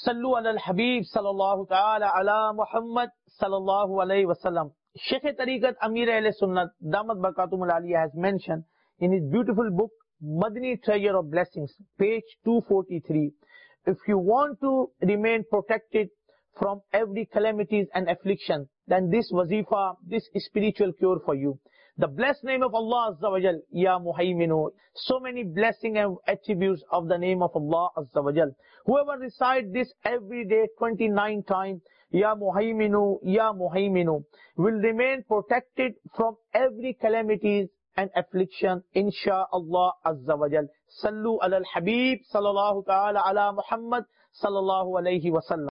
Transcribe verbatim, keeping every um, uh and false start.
Sallu ala al-Habib sallallahu ta'ala ala Muhammad sallallahu alayhi wasallam. Shaykh Tariqat Amir Ahl Sunnat Damat Barakatumul Aliyah has mentioned in his beautiful book Madani Treasure of Blessings, page two forty-three. If you want to remain protected from every calamities and affliction, then this wazifa, this spiritual cure for you. The blessed name of Allah Azza wa Jal, Ya Muhayminu. So many blessing and attributes of the name of Allah Azza wa Jal. Whoever recite this every day twenty-nine times, Ya Muhayminu, Ya Muhayminu, will remain protected from every calamities and affliction, insha'Allah Azza wa Jal. Sallu ala al-Habib sallallahu ta'ala ala Muhammad sallallahu alayhi wa sallam.